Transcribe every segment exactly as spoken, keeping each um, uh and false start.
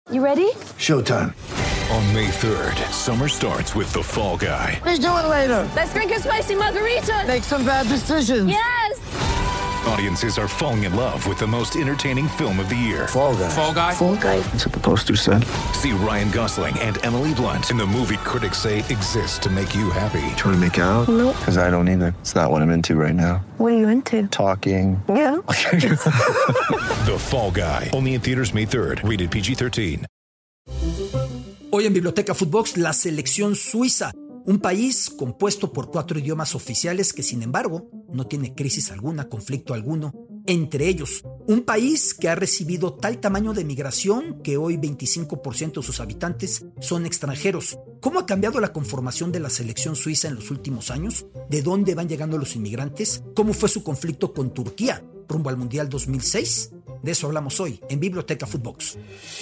You ready? Showtime. On May third, summer starts with The Fall Guy. Let's do it later. Let's drink a spicy margarita. Make some bad decisions. Yes! Audiences are falling in love with the most entertaining film of the year. Fall Guy. Fall Guy? Fall Guy. That's what the poster said. See Ryan Gosling and Emily Blunt in the movie critics say exists to make you happy. Trying to make it out? Nope. Because I don't either. It's not what I'm into right now. What are you into? Talking. Yeah. The Fall Guy. Only in theaters May third. Rated P G thirteen. Hoy en Biblioteca Footbox, la selección suiza, un país compuesto por cuatro idiomas oficiales que, sin embargo, no tiene crisis alguna, conflicto alguno entre ellos. Un país que ha recibido tal tamaño de migración que hoy veinticinco por ciento de sus habitantes son extranjeros. ¿Cómo ha cambiado la conformación de la selección suiza en los últimos años? ¿De dónde van llegando los inmigrantes? ¿Cómo fue su conflicto con Turquía rumbo al Mundial dos mil seis? De eso hablamos hoy en Biblioteca Footbox.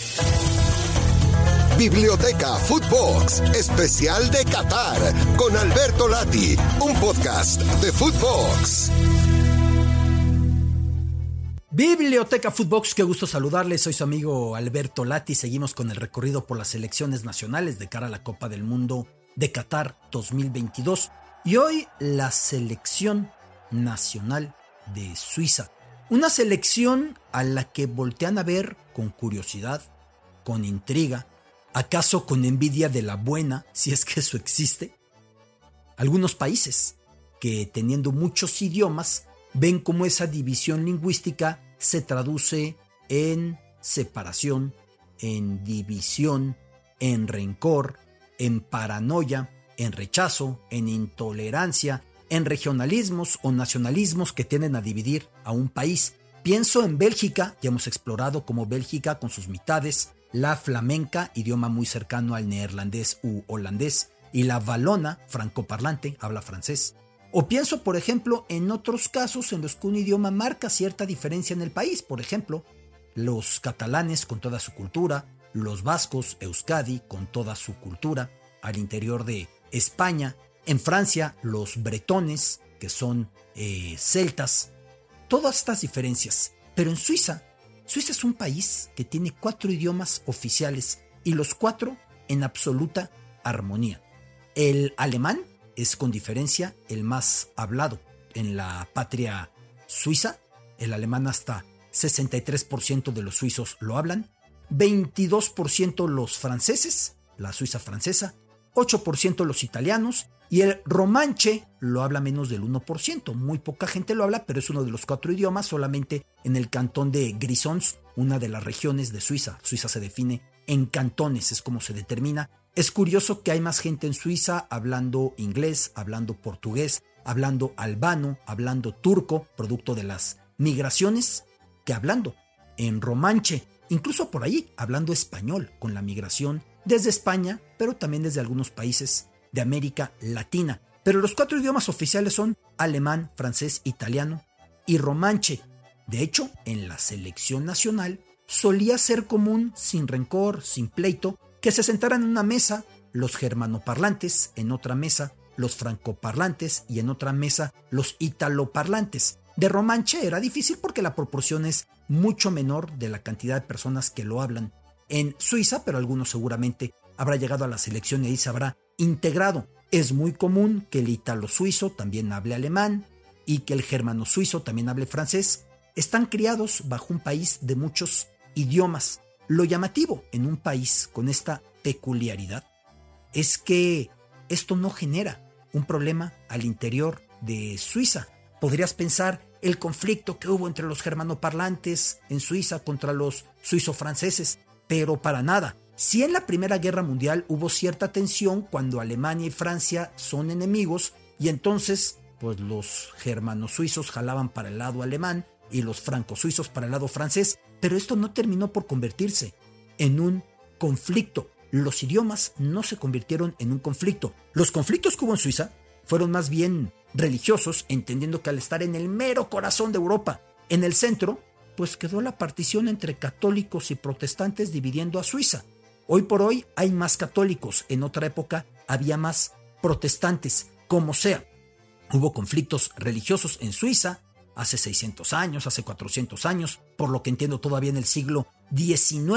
Biblioteca Footbox, especial de Qatar, con Alberto Lati, un podcast de Footbox. Biblioteca Footbox, qué gusto saludarles, soy su amigo Alberto Lati. Seguimos con el recorrido por las selecciones nacionales de cara a la Copa del Mundo de Qatar dos mil veintidós. Y hoy la selección nacional de Suiza. Una selección a la que voltean a ver con curiosidad, con intriga, ¿acaso con envidia de la buena, si es que eso existe? Algunos países que, teniendo muchos idiomas, ven cómo esa división lingüística se traduce en separación, en división, en rencor, en paranoia, en rechazo, en intolerancia, en regionalismos o nacionalismos que tienden a dividir a un país. Pienso en Bélgica, ya hemos explorado cómo Bélgica con sus mitades, la flamenca, idioma muy cercano al neerlandés u holandés, y la valona, francoparlante, habla francés. O pienso, por ejemplo, en otros casos en los que un idioma marca cierta diferencia en el país. Por ejemplo, los catalanes con toda su cultura, los vascos, Euskadi, con toda su cultura, al interior de España. En Francia, los bretones, que son eh, celtas. Todas estas diferencias. Pero en Suiza, Suiza es un país que tiene cuatro idiomas oficiales y los cuatro en absoluta armonía. El alemán es con diferencia el más hablado en la patria suiza. El alemán hasta sesenta y tres por ciento de los suizos lo hablan, veintidós por ciento los franceses, la Suiza francesa, ocho por ciento los italianos y el romanche lo habla menos del uno por ciento. Muy poca gente lo habla, pero es uno de los cuatro idiomas solamente en el cantón de Grisons, una de las regiones de Suiza. Suiza se define en cantones, es como se determina. Es curioso que hay más gente en Suiza hablando inglés, hablando portugués, hablando albano, hablando turco, producto de las migraciones, que hablando en romanche, incluso por ahí hablando español con la migración desde España, pero también desde algunos países de América Latina. Pero los cuatro idiomas oficiales son alemán, francés, italiano y romanche. De hecho, en la selección nacional solía ser común, sin rencor, sin pleito, que se sentaran en una mesa los germanoparlantes, en otra mesa los francoparlantes y en otra mesa los italoparlantes. De romanche era difícil porque la proporción es mucho menor de la cantidad de personas que lo hablan en Suiza, pero algunos seguramente habrá llegado a la selección y ahí se habrá integrado. Es muy común que el italo-suizo también hable alemán y que el germano-suizo también hable francés. Están criados bajo un país de muchos idiomas. Lo llamativo en un país con esta peculiaridad es que esto no genera un problema al interior de Suiza. Podrías pensar el conflicto que hubo entre los germanoparlantes en Suiza contra los suizo-franceses, pero para nada. Sí, en la Primera Guerra Mundial hubo cierta tensión cuando Alemania y Francia son enemigos y entonces pues los germano-suizos jalaban para el lado alemán y los franco-suizos para el lado francés, pero esto no terminó por convertirse en un conflicto. Los idiomas no se convirtieron en un conflicto. Los conflictos que hubo en Suiza fueron más bien religiosos, entendiendo que al estar en el mero corazón de Europa, en el centro, pues quedó la partición entre católicos y protestantes dividiendo a Suiza. Hoy por hoy hay más católicos, en otra época había más protestantes. Como sea, hubo conflictos religiosos en Suiza hace seiscientos años, hace cuatrocientos años, por lo que entiendo todavía en el siglo diecinueve,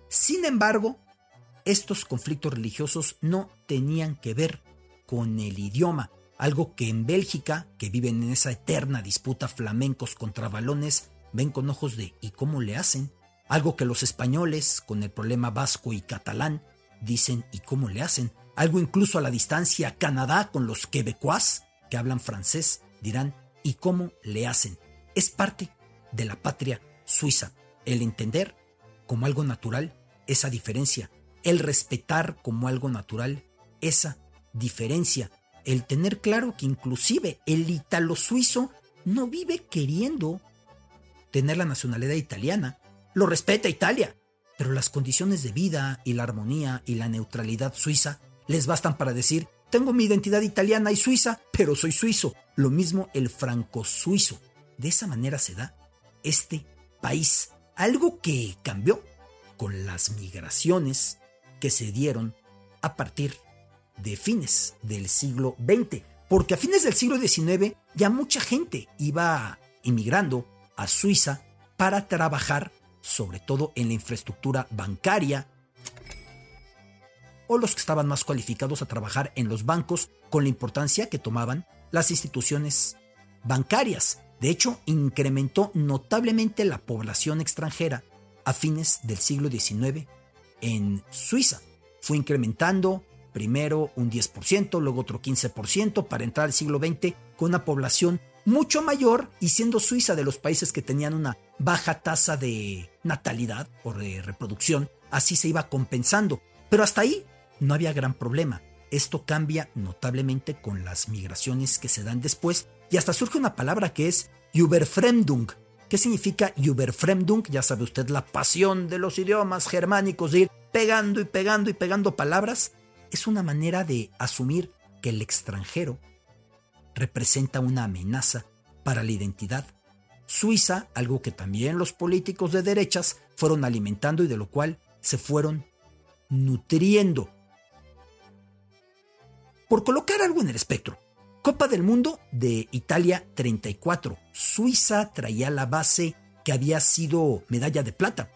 Sin embargo, estos conflictos religiosos no tenían que ver con el idioma, algo que en Bélgica, que viven en esa eterna disputa flamencos contra valones, ven con ojos de ¿y cómo le hacen? Algo que los españoles, con el problema vasco y catalán, dicen ¿y cómo le hacen? Algo incluso a la distancia Canadá con los quebecois, que hablan francés, dirán ¿y cómo le hacen? Es parte de la patria suiza, el entender como algo natural esa diferencia, el respetar como algo natural esa diferencia, el tener claro que inclusive el ítalo suizo no vive queriendo tener la nacionalidad italiana, lo respeta Italia, pero las condiciones de vida y la armonía y la neutralidad suiza les bastan para decir tengo mi identidad italiana y suiza, pero soy suizo. Lo mismo el franco-suizo. De esa manera se da este país, algo que cambió con las migraciones que se dieron a partir de fines del siglo veinte, porque a fines del siglo diecinueve ya mucha gente iba inmigrando a Suiza para trabajar, sobre todo en la infraestructura bancaria, o los que estaban más cualificados a trabajar en los bancos, con la importancia que tomaban las instituciones bancarias. De hecho, incrementó notablemente la población extranjera a fines del siglo diecinueve en Suiza. Fue incrementando primero un diez por ciento, luego otro quince por ciento, para entrar al siglo veinte con una población mucho mayor, y siendo Suiza de los países que tenían una baja tasa de natalidad o de reproducción, así se iba compensando. Pero hasta ahí no había gran problema. Esto cambia notablemente con las migraciones que se dan después, y hasta surge una palabra que es Überfremdung. ¿Qué significa Überfremdung? Ya sabe usted, la pasión de los idiomas germánicos de ir pegando y pegando y pegando palabras. Es una manera de asumir que el extranjero representa una amenaza para la identidad suiza, algo que también los políticos de derechas fueron alimentando y de lo cual se fueron nutriendo. Por colocar algo en el espectro, Copa del Mundo de Italia treinta y cuatro. Suiza traía la base que había sido medalla de plata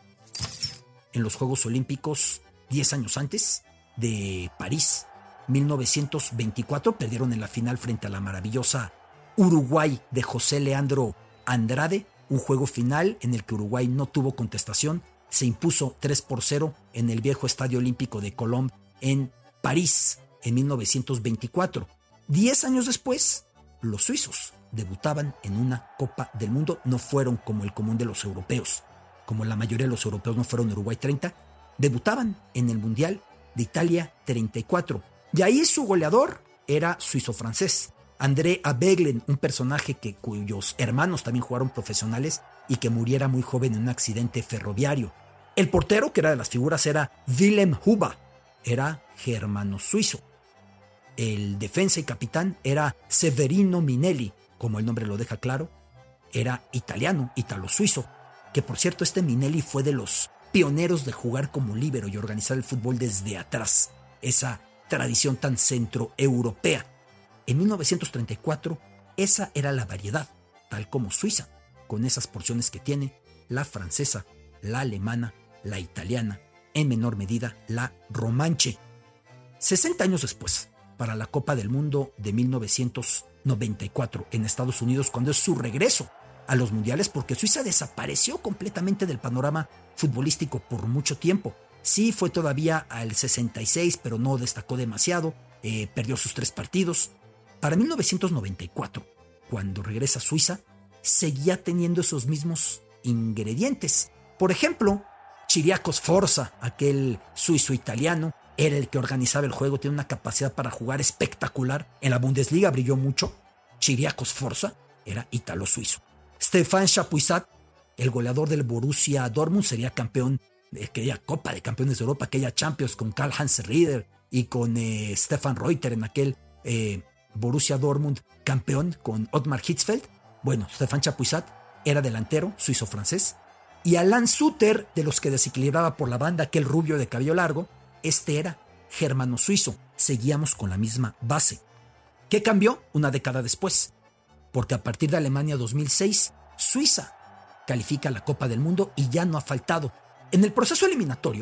en los Juegos Olímpicos diez años antes de París. mil novecientos veinticuatro perdieron en la final frente a la maravillosa Uruguay de José Leandro Andrade, un juego final en el que Uruguay no tuvo contestación, se impuso tres por cero en el viejo Estadio Olímpico de Colón en París en mil novecientos veinticuatro. Diez años después, los suizos debutaban en una Copa del Mundo. No fueron como el común de los europeos, como la mayoría de los europeos no fueron Uruguay treinta, debutaban en el Mundial de Italia treinta y cuatro. Y ahí su goleador era suizo-francés, André Abeglen, un personaje que, cuyos hermanos también jugaron profesionales y que muriera muy joven en un accidente ferroviario. El portero, que era de las figuras, era Wilhelm Huber, era germano-suizo. El defensa y capitán era Severino Minelli, como el nombre lo deja claro, era italiano, italo-suizo, que por cierto este Minelli fue de los pioneros de jugar como líbero y organizar el fútbol desde atrás, esa tradición tan centroeuropea. En mil novecientos treinta y cuatro, esa era la variedad, tal como Suiza, con esas porciones que tiene la francesa, la alemana, la italiana, en menor medida la romanche. sesenta años después, para la Copa del Mundo de mil novecientos noventa y cuatro en Estados Unidos, cuando es su regreso a los mundiales, porque Suiza desapareció completamente del panorama futbolístico por mucho tiempo. Sí fue todavía al sesenta y seis, pero no destacó demasiado, eh, perdió sus tres partidos. Para mil novecientos noventa y cuatro, cuando regresa a Suiza, seguía teniendo esos mismos ingredientes. Por ejemplo, Ciriaco Sforza, aquel suizo-italiano, era el que organizaba el juego, tiene una capacidad para jugar espectacular. En la Bundesliga brilló mucho. Ciriaco Sforza era italo-suizo. Stefan Chapuisat, el goleador del Borussia Dortmund, sería campeón de aquella Copa de Campeones de Europa, aquella Champions con Karl-Heinz Rieder y con eh, Stefan Reuter en aquel eh, Borussia Dortmund campeón con Ottmar Hitzfeld. Bueno, Stefan Chapuisat era delantero suizo-francés. Y Alain Suter, de los que desequilibraba por la banda, aquel rubio de cabello largo, este era germano-suizo. Seguíamos con la misma base. ¿Qué cambió una década después? Porque a partir de Alemania dos mil seis, Suiza califica a la Copa del Mundo y ya no ha faltado. En el proceso eliminatorio,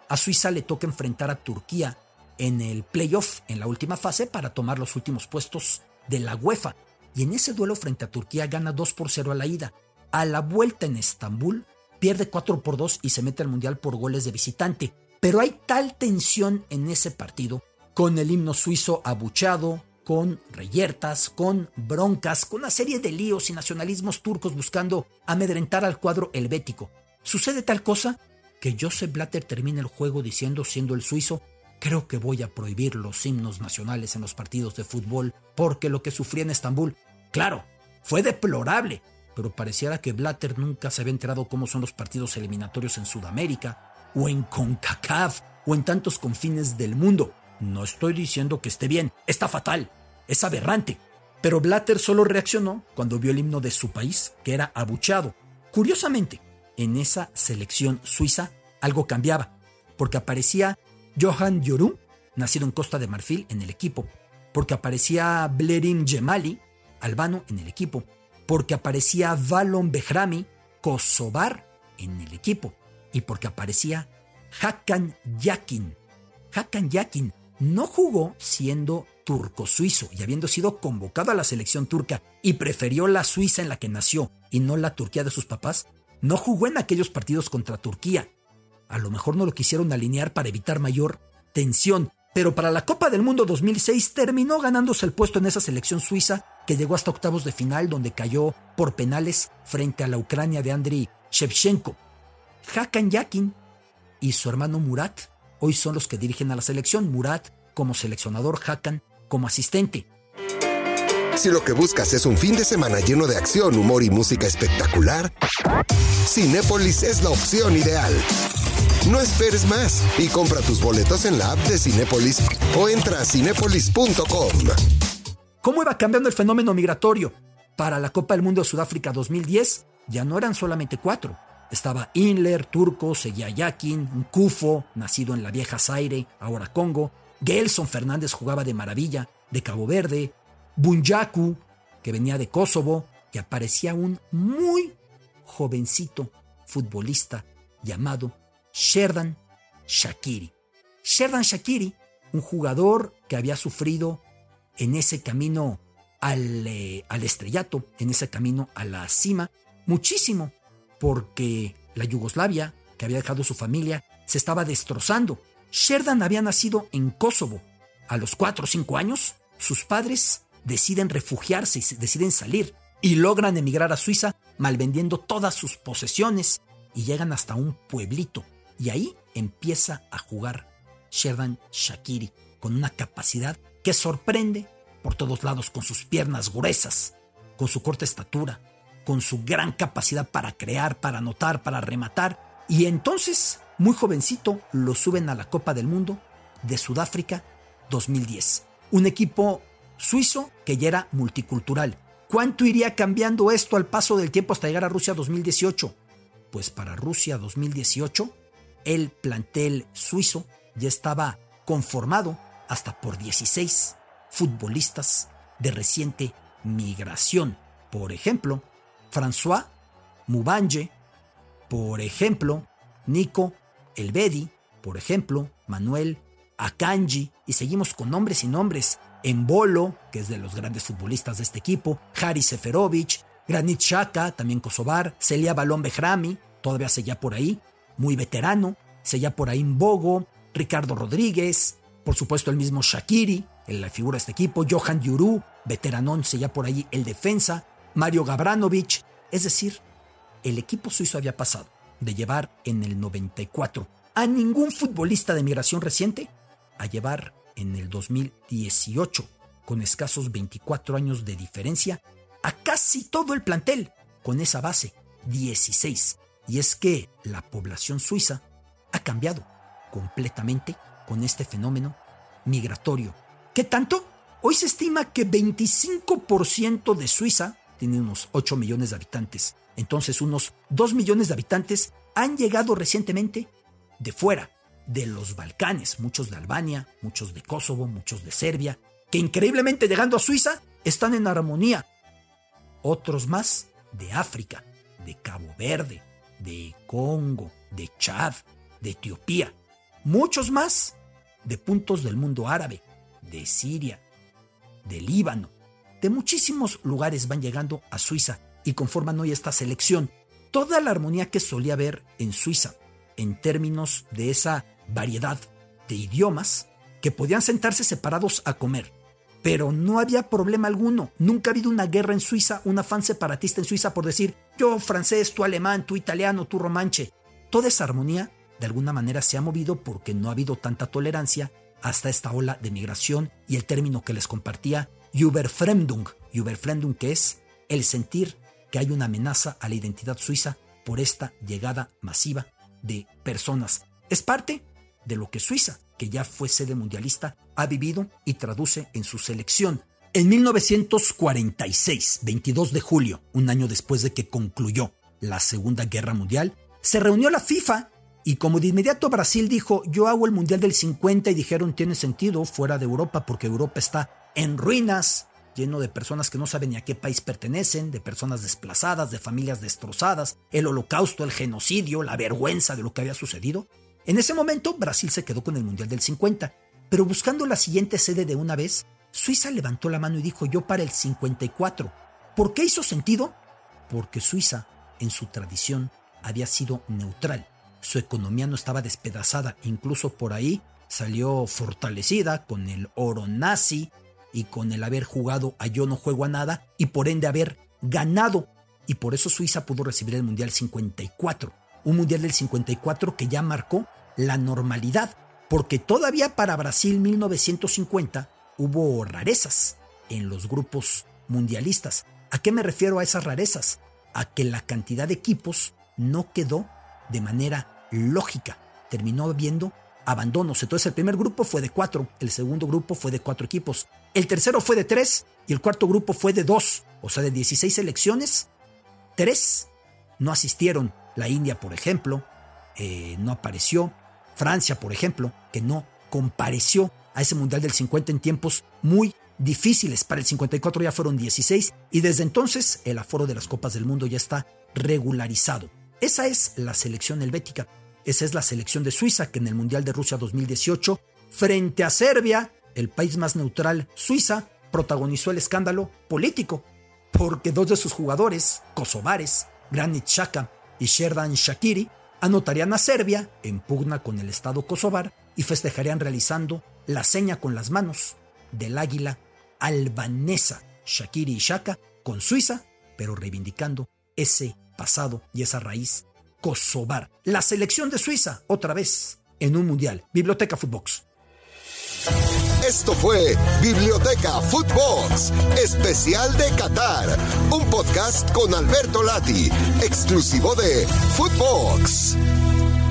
A Suiza le toca enfrentar a Turquía en el playoff, en la última fase, para tomar los últimos puestos de la UEFA. Y en ese duelo frente a Turquía gana dos por cero a la ida. A la vuelta en Estambul pierde cuatro por dos y se mete al Mundial por goles de visitante. Pero hay tal tensión en ese partido, con el himno suizo abucheado, con reyertas, con broncas, con una serie de líos y nacionalismos turcos buscando amedrentar al cuadro helvético. Sucede tal cosa que Joseph Blatter termina el juego diciendo, siendo el suizo: creo que voy a prohibir los himnos nacionales en los partidos de fútbol porque lo que sufrí en Estambul, claro, fue deplorable, pero pareciera que Blatter nunca se había enterado cómo son los partidos eliminatorios en Sudamérica o en CONCACAF o en tantos confines del mundo. No estoy diciendo que esté bien, está fatal, es aberrante, pero Blatter solo reaccionó cuando vio el himno de su país, que era abucheado. Curiosamente, en esa selección suiza algo cambiaba, porque aparecía Johan Yoru, nacido en Costa de Marfil, en el equipo, porque aparecía Blerim Gemali, albano, en el equipo, porque aparecía Valon Behrami, kosovar, en el equipo, y porque aparecía Hakan Yakin. Hakan Yakin no jugó siendo turco-suizo y habiendo sido convocado a la selección turca y prefirió la Suiza en la que nació y no la Turquía de sus papás, no jugó en aquellos partidos contra Turquía. A lo mejor no lo quisieron alinear para evitar mayor tensión, pero para la Copa del Mundo dos mil seis terminó ganándose el puesto en esa selección suiza que llegó hasta octavos de final, donde cayó por penales frente a la Ucrania de Andriy Shevchenko. Hakan Yakin y su hermano Murat hoy son los que dirigen a la selección, Murat como seleccionador, Hakan como asistente. Si lo que buscas es un fin de semana lleno de acción, humor y música espectacular, Cinépolis es la opción ideal. No esperes más y compra tus boletos en la app de Cinépolis o entra a cinépolis punto com. ¿Cómo iba cambiando el fenómeno migratorio? Para la Copa del Mundo de Sudáfrica dos mil diez ya no eran solamente cuatro. Estaba Inler, turco, seguía Yakin, Nkufo, nacido en la vieja Zaire, ahora Congo. Gelson Fernández jugaba de maravilla, de Cabo Verde. Bunyaku, que venía de Kosovo, y aparecía un muy jovencito futbolista llamado Xherdan Shaqiri. Xherdan Shaqiri, un jugador que había sufrido en ese camino al, eh, al estrellato, en ese camino a la cima, muchísimo, porque la Yugoslavia, que había dejado su familia, se estaba destrozando. Xherdan había nacido en Kosovo. A los cuatro o cinco años, sus padres deciden refugiarse y deciden salir y logran emigrar a Suiza malvendiendo todas sus posesiones y llegan hasta un pueblito. Y ahí empieza a jugar Xherdan Shaqiri con una capacidad que sorprende por todos lados, con sus piernas gruesas, con su corta estatura, con su gran capacidad para crear, para anotar, para rematar. Y entonces, muy jovencito, lo suben a la Copa del Mundo de Sudáfrica dos mil diez. Un equipo suizo que ya era multicultural. ¿Cuánto iría cambiando esto al paso del tiempo hasta llegar a Rusia dos mil dieciocho? Pues para Rusia dos mil dieciocho, el plantel suizo ya estaba conformado hasta por dieciséis futbolistas de reciente migración. Por ejemplo, François Mubanje, por ejemplo, Nico Elvedi, por ejemplo, Manuel Akanji, y seguimos con nombres y nombres. Embolo, que es de los grandes futbolistas de este equipo, Haris Seferovic, Granit Xhaka, también kosovar, Celia Valon Behrami, todavía seguía por ahí, muy veterano, seguía por ahí Mbogo, Ricardo Rodríguez, por supuesto el mismo Shaqiri, la figura de este equipo, Johan Yoru, veteranón, seguía por ahí el defensa, Mario Gavranovic. Es decir, el equipo suizo había pasado de llevar en el noventa y cuatro a ningún futbolista de migración reciente a llevar en el dos mil dieciocho, con escasos veinticuatro años de diferencia, a casi todo el plantel, con esa base, dieciséis. Y es que la población suiza ha cambiado completamente con este fenómeno migratorio. ¿Qué tanto? Hoy se estima que veinticinco por ciento de Suiza, tiene unos ocho millones de habitantes, entonces unos dos millones de habitantes han llegado recientemente de fuera, de los Balcanes, muchos de Albania, muchos de Kosovo, muchos de Serbia, que increíblemente llegando a Suiza están en armonía. Otros más de África, de Cabo Verde, de Congo, de Chad, de Etiopía. muchos más de puntos del mundo árabe, de Siria, de Líbano, de muchísimos lugares van llegando a Suiza y conforman hoy esta selección. Toda la armonía que solía haber en Suiza, en términos de esa variedad de idiomas, que podían sentarse separados a comer, pero no había problema alguno. Nunca ha habido una guerra en Suiza, un afán separatista en Suiza por decir yo francés, tú alemán, tú italiano, tú romanche. Toda esa armonía de alguna manera se ha movido porque no ha habido tanta tolerancia hasta esta ola de migración y el término que les compartía, Überfremdung, Überfremdung, que es el sentir que hay una amenaza a la identidad suiza por esta llegada masiva de personas. Es parte de lo que Suiza, que ya fue sede mundialista, ha vivido y traduce en su selección. En mil novecientos cuarenta y seis, veintidós de julio, un año después de que concluyó la Segunda Guerra Mundial, se reunió la FIFA y como de inmediato Brasil dijo, yo hago el Mundial del cincuenta, y dijeron, tiene sentido fuera de Europa porque Europa está en ruinas, lleno de personas que no saben ni a qué país pertenecen, de personas desplazadas, de familias destrozadas, el holocausto, el genocidio, la vergüenza de lo que había sucedido. En ese momento, Brasil se quedó con el Mundial del cincuenta, pero buscando la siguiente sede de una vez, Suiza levantó la mano y dijo, yo para el cincuenta y cuatro. ¿Por qué hizo sentido? Porque Suiza, en su tradición, había sido neutral. Su economía no estaba despedazada, incluso por ahí salió fortalecida con el oro nazi y con el haber jugado a yo no juego a nada y por ende haber ganado. Y por eso Suiza pudo recibir el Mundial cincuenta y cuatro. Un Mundial del cincuenta y cuatro que ya marcó la normalidad, porque todavía para Brasil mil novecientos cincuenta hubo rarezas en los grupos mundialistas. ¿A qué me refiero a esas rarezas? A que la cantidad de equipos no quedó de manera lógica. Terminó habiendo abandonos. Entonces el primer grupo fue de cuatro, el segundo grupo fue de cuatro equipos, el tercero fue de tres y el cuarto grupo fue de dos. O sea, de dieciséis selecciones, tres no asistieron. La India, por ejemplo, eh, no apareció. Francia, por ejemplo, que no compareció a ese Mundial del cincuenta en tiempos muy difíciles. Para el cincuenta y cuatro ya fueron dieciséis y desde entonces el aforo de las Copas del Mundo ya está regularizado. Esa es la selección helvética. Esa es la selección de Suiza que en el Mundial de Rusia dos mil dieciocho, frente a Serbia, el país más neutral, Suiza, protagonizó el escándalo político porque dos de sus jugadores, kosovares, Granit Xhaka y Xherdan Shaqiri, anotarían a Serbia en pugna con el Estado kosovar y festejarían realizando la seña con las manos del águila albanesa. Shaqiri y Xhaka con Suiza, pero reivindicando ese pasado y esa raíz kosovar. La selección de Suiza, otra vez, en un mundial. Biblioteca Footbox. Esto fue Biblioteca Footbox, especial de Qatar, un podcast con Alberto Lati, exclusivo de Footbox.